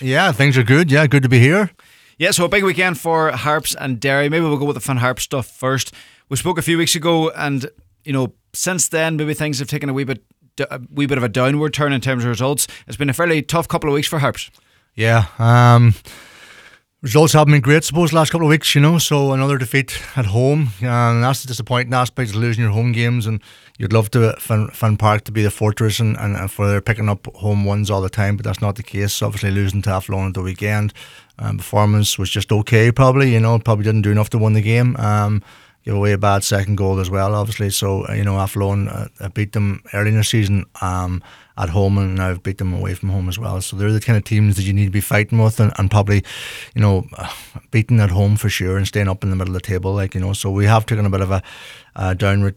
Yeah, things are good. Yeah, good to be here. Yeah, so a big weekend for Harps and Derry. Maybe we'll go with the Finn Harps stuff first. We spoke a few weeks ago, and since then maybe things have taken a wee bit of a downward turn in terms of results. It's been a fairly tough couple of weeks for Harps. Yeah, results haven't been great, I suppose, the last couple of weeks, so another defeat at home. And that's the disappointing aspect, is losing your home games, and you'd love to Finn Park to be the fortress and for they're picking up home wins all the time, but that's not the case. Obviously losing to Athlone at the weekend, performance was just okay probably, probably didn't do enough to win the game. Give away a bad second goal as well, obviously. So, Athlone beat them early in the season at home, and now beat them away from home as well. So they're the kind of teams that you need to be fighting with, and probably, beating at home for sure and staying up in the middle of the table. So we have taken a bit of a downward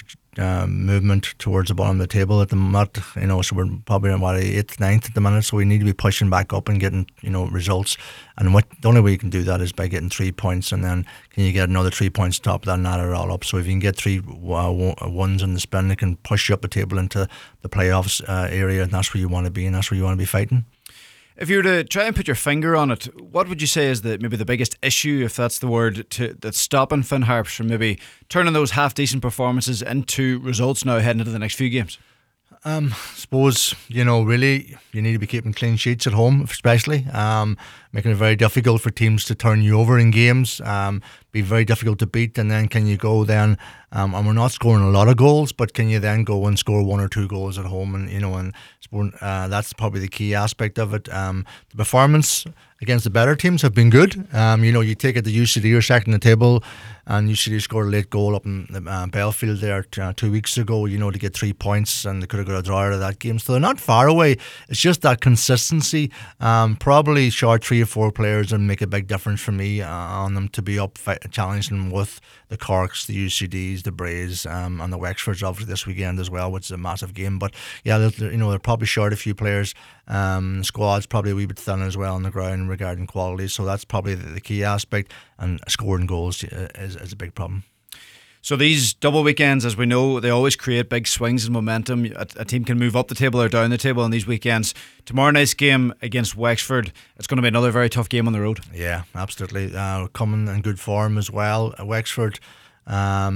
movement towards the bottom of the table at the moment, so we're probably on 8th, 9th at the minute, so we need to be pushing back up and getting results, and the only way you can do that is by getting 3 points, and then can you get another 3 points on top of that and add it all up. So if you can get 3 ones in the spin, it can push you up the table into the playoffs area, and that's where you want to be, and that's where you want to be fighting. If you were to try and put your finger on it, what would you say is maybe the biggest issue, if that's the word, that's stopping Finn Harps from maybe turning those half-decent performances into results now heading into the next few games? I suppose, really, you need to be keeping clean sheets at home, especially, making it very difficult for teams to turn you over in games, be very difficult to beat, and then can you go then, and we're not scoring a lot of goals, but can you then go and score 1 or 2 goals at home, and that's probably the key aspect of it. The performance against the better teams have been good. You take it to UCD, or second in the table, and UCD scored a late goal up in Belfield there 2 weeks ago, to get 3 points, and they could have got a draw out of that game. So they're not far away. It's just that consistency. Probably short 3 or 4 players and make a big difference for me on them to be up challenging with the Corks, the UCDs, the Brays, and the Wexfords obviously this weekend as well, which is a massive game. But yeah, they're probably short a few players. Squad's probably a wee bit thin as well on the ground regarding quality, so that's probably the key aspect, and scoring goals is a big problem. So these double weekends, as we know, they always create big swings in momentum. A team can move up the table or down the table on these weekends. Tomorrow night's game against Wexford, it's going to be another very tough game on the road. Yeah, absolutely. Coming in good form as well. Wexford, they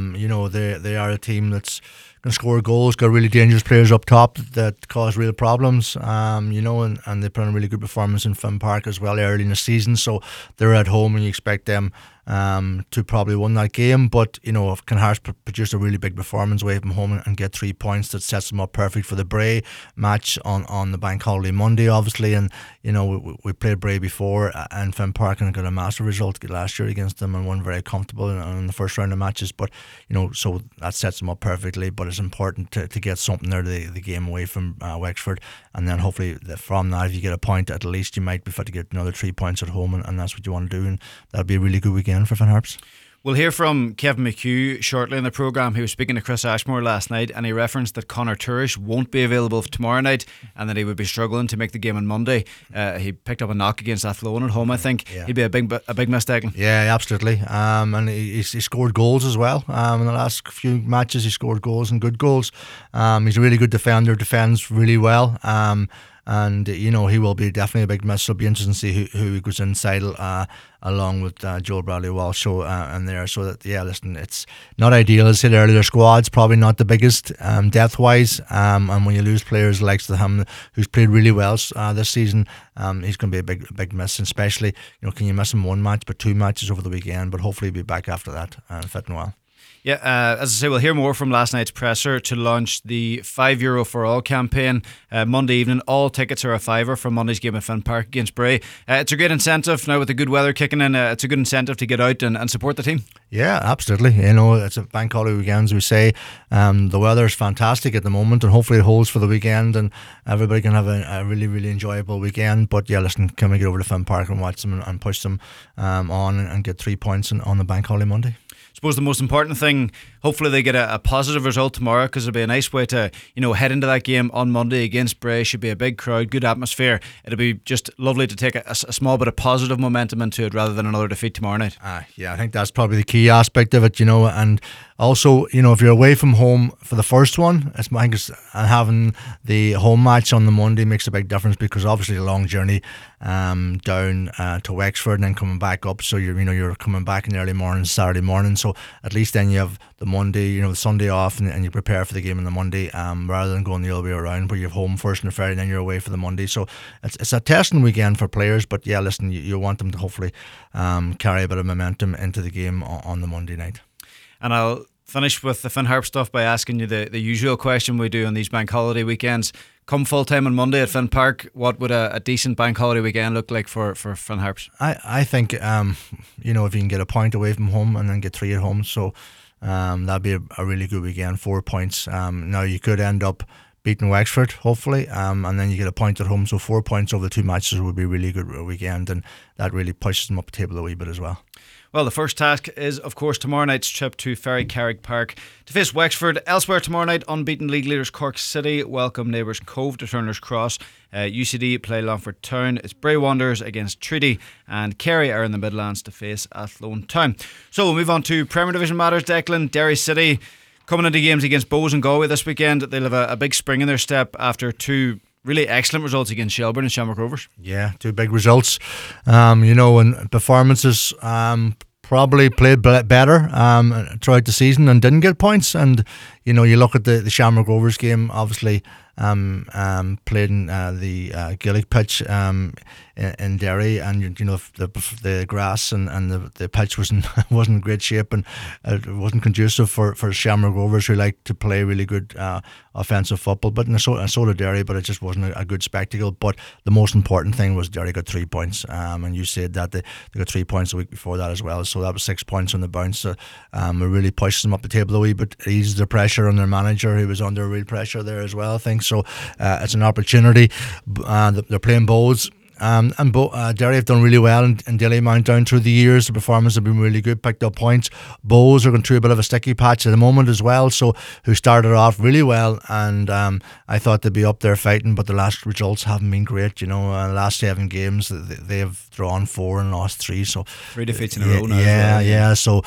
are a team that's going to score goals, got really dangerous players up top that cause real problems, and they put on a really good performance in Finn Park as well early in the season, so they're at home and you expect them to probably win that game. But if Can Harps produce a really big performance away from home and get 3 points, that sets them up perfect for the Bray match on the bank holiday Monday, obviously. And we played Bray before and Finn Park, and got a massive result last year against them and won very comfortable in the first round of matches. But so that sets them up perfectly. But it's important to get something there, the game away from Wexford, and then hopefully from that, if you get a point, at least you might be fit to get another 3 points at home, and that's what you want to do, and that'll be a really good weekend for Finn Harps. We'll hear from Kevin McHugh shortly in the programme. He was speaking to Chris Ashmore last night, and he referenced that Conor Turish won't be available for tomorrow night, and that he would be struggling to make the game on Monday. He picked up a knock against Athlone at home, I think. Yeah. He'd be a big mistake. Yeah, absolutely. And he scored goals as well. In the last few matches, he scored goals, and good goals. He's a really good defender, defends really well. And he will be definitely a big miss. It'll be interesting to see who he goes inside along with Joel Bradley Walsh and there. So that, yeah, listen, it's not ideal. As I said earlier, their squad's probably not the biggest depth wise, and when you lose players like him who's played really well this season, he's going to be a big miss. And especially, can you miss him 1 match but 2 matches over the weekend? But hopefully he'll be back after that fit and well. Yeah, as I say, we'll hear more from last night's presser to launch the €5 for all campaign Monday evening. All tickets are a £5 for Monday's game at Finn Park against Bray. It's a great incentive now with the good weather kicking in. It's a good incentive to get out and support the team. Yeah, absolutely. It's a bank holiday weekend, as we say. The weather is fantastic at the moment, and hopefully it holds for the weekend, and everybody can have a really, really enjoyable weekend. But yeah, listen, can we get over to Finn Park and watch them and push them on and get 3 points on the bank holiday Monday? I suppose the most important thing Hopefully they get a positive result tomorrow, because it'll be a nice way to head into that game on Monday against Bray. Should be a big crowd, good atmosphere. It'll be just lovely to take a small bit of positive momentum into it rather than another defeat tomorrow night. Yeah, I think that's probably the key aspect of it, and also, if you're away from home for the first one, I think having the home match on the Monday makes a big difference, because obviously a long journey down to Wexford and then coming back up. So you're coming back in the early morning, Saturday morning. So at least then you have the Monday, the Sunday off, and you prepare for the game on the Monday, rather than going the other way around, where you're home first on the Friday and then you're away for the Monday. So it's a testing weekend for players. But yeah, listen, you want them to hopefully carry a bit of momentum into the game on the Monday night. And I'll finish with the Finn Harp stuff by asking you the usual question we do on these bank holiday weekends. Come full time on Monday at Finn Park, what would a decent bank holiday weekend look like for Finn Harps? I think if you can get a point away from home and then get 3 at home, so that'd be a really good weekend. 4 points. Now you could end up beating Wexford, hopefully, and then you get a point at home. So 4 points over the 2 matches would be a really good weekend, and that really pushes them up the table a wee bit as well. Well, the first task is, of course, tomorrow night's trip to Ferry Carrick Park to face Wexford. Elsewhere tomorrow night, unbeaten league leaders Cork City welcome neighbours Cove to Turner's Cross. UCD play Longford Town. It's Bray Wanderers against Treaty, and Kerry are in the Midlands to face Athlone Town. So we'll move on to Premier Division matters. Declan, Derry City coming into games against Bohs and Galway this weekend. They'll have a big spring in their step after 2 really excellent results against Shelbourne and Shamrock Rovers. Yeah, 2 big results. And performances probably played better throughout the season and didn't get points. And you look at the Shamrock Rovers game, obviously played in the Gaelic pitch in Derry, and the grass and the pitch wasn't in great shape, and it wasn't conducive for Shamrock Rovers, who like to play really good offensive football. But so did Derry, but it just wasn't a good spectacle. But the most important thing was Derry got 3 points, and you said that they got 3 points the week before that as well, so that was 6 points on the bounce. It really pushed them up the table a wee bit, eased the pressure on their manager, who was under real pressure there as well, I think. So it's an opportunity. They're playing Bohs. And Derry have done really well in Dalymount down through the years. The performance have been really good, picked up points. Bohs are going through a bit of a sticky patch at the moment as well, so who started off really well, and I thought they'd be up there fighting, but the last results haven't been great. The last 7 games they have drawn 4 and lost 3, so 3 defeats in a row now. Yeah. So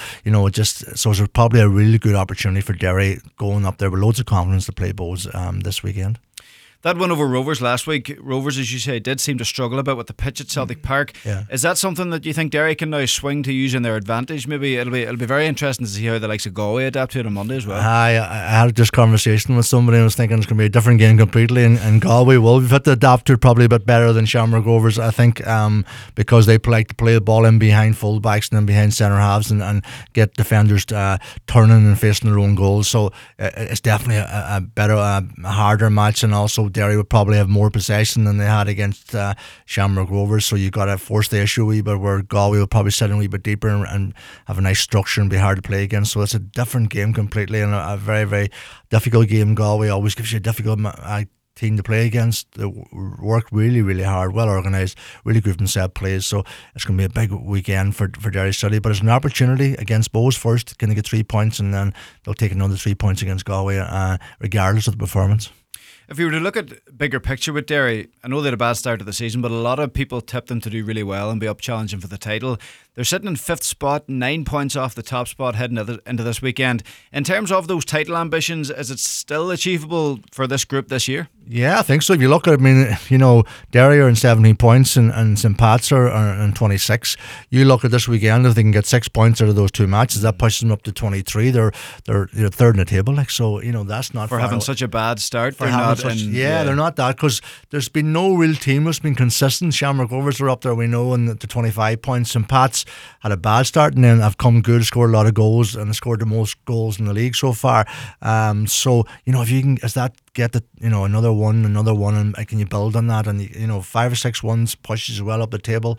it's probably a really good opportunity for Derry going up there with loads of confidence to play Bohs this weekend. That win over Rovers last week, Rovers, as you say, did seem to struggle a bit with the pitch at Celtic Park. Yeah. Is that something that you think Derry can now swing to use in their advantage? Maybe it'll be very interesting to see how the likes of Galway adapt to it on Monday as well. I had this conversation with somebody, and I was thinking it's going to be a different game completely, and Galway will have to adapt to it probably a bit better than Shamrock Rovers, I think, because they like to play the ball in behind fullbacks and then behind centre halves, and get defenders turning and facing their own goals. So it's definitely a better, a harder match, and also Derry would probably have more possession than they had against Shamrock Rovers, so you've got to force the issue a wee bit, where Galway will probably sit in a wee bit deeper and have a nice structure and be hard to play against. So it's a different game completely, and a very, very difficult game. Galway always gives you a difficult team to play against. They work really, really hard, well organised, really good from set plays, so it's going to be a big weekend for Derry City. But it's an opportunity against Bohs first, going to get 3 points, and then they'll take another 3 points against Galway, regardless of the performance. If you were to look at bigger picture with Derry, I know they had a bad start to the season, but a lot of people tipped them to do really well and be up challenging for the title. They're sitting in 5th spot, 9 points off the top spot heading into this weekend. In terms of those title ambitions, is it still achievable for this group this year? Yeah, I think so. If you look at it, Derry are in 17 points and St. Pat's are in 26. You look at this weekend, if they can get 6 points out of those 2 matches, that pushes them up to 23. They're third in the table, so that's not for having such a bad start. They're not that, because there's been no real team that's been consistent. Shamrock Rovers are up there, we know, in the 25 points. St. Pat's had a bad start and then have come good, scored a lot of goals, and scored the most goals in the league so far. So if you can, as that get another one, and can you build on that? And 5 or 6 ones pushes you well up the table.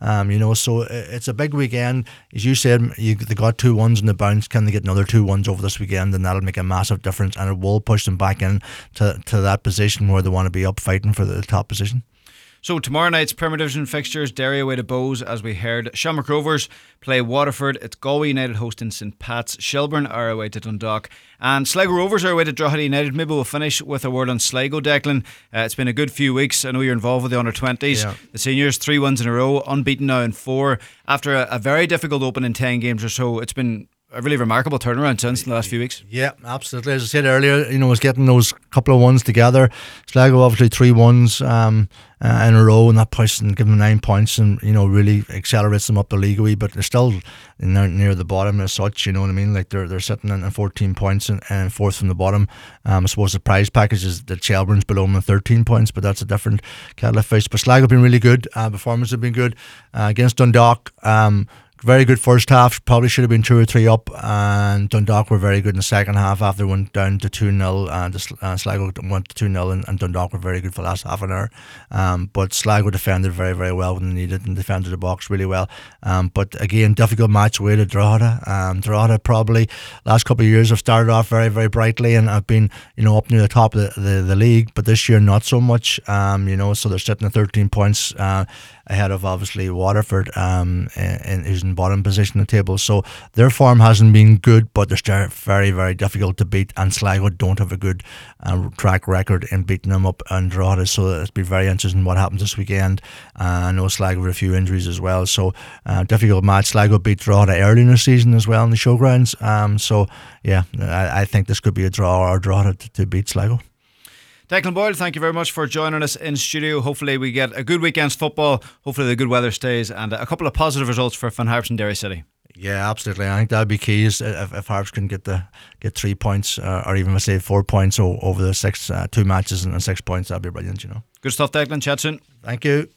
So it's a big weekend. As you said, they got 2 ones in the bounce. Can they get another 2 ones over this weekend? And that'll make a massive difference, and it will push them back in to that position where they want to be up fighting for the top position. So tomorrow night's Premier Division fixtures: Derry away to Bows, as we heard. Shamrock Rovers play Waterford. It's Galway United hosting St Pat's. Shelbourne are away to Dundalk. And Sligo Rovers are away to Drogheda United. Maybe we'll finish with a word on Sligo, Declan. It's been a good few weeks. I know you're involved with the under-20s. Yeah. The seniors, 3 wins in a row, unbeaten now in 4. After a very difficult opening 10 games or so, it's been a really remarkable turnaround since in the last few weeks. Yeah, absolutely. As I said earlier, was getting those couple of ones together. Sligo obviously 3 wins in a row, and that pushes and give them 9 points, and really accelerates them up the league a wee. But they're still near the bottom as such. You know what I mean? Like they're sitting in 14 points and fourth from the bottom. I suppose the prize package is that Shelbourne's below them at 13 points, but that's a different kettle of fish. But Sligo have been really good. Performance have been good against Dundalk. Very good first half. Probably should have been 2 or 3 up, and Dundalk were very good in the second half after they went down to 2-0, and Sligo went to 2-0, and Dundalk were very good for the last half an hour. But Sligo defended very, very well when they needed, and defended the box really well. But again, difficult match away to Drogheda. Drogheda probably last couple of years have started off very, very brightly and have been up near the top of the league, but this year not so much. So they're sitting at 13 points ahead of obviously Waterford, who's in bottom position in the table. So their form hasn't been good, but they're still very, very difficult to beat, and Sligo don't have a good track record in beating them up in Drogheda. So it'll be very interesting what happens this weekend. I know Sligo have a few injuries as well, so difficult match. Sligo beat Drogheda early in the season as well in the showgrounds. I think this could be a draw, or Drogheda to beat Sligo. Declan Boyle, thank you very much for joining us in studio. Hopefully we get a good weekend's football. Hopefully the good weather stays, and a couple of positive results for Finn Harps and Derry City. Yeah, absolutely. I think that'd be key is if Harps can get 3 points, or even say 4 points over the 2 matches and 6 points. That'd be brilliant. Good stuff, Declan. Chat soon. Thank you.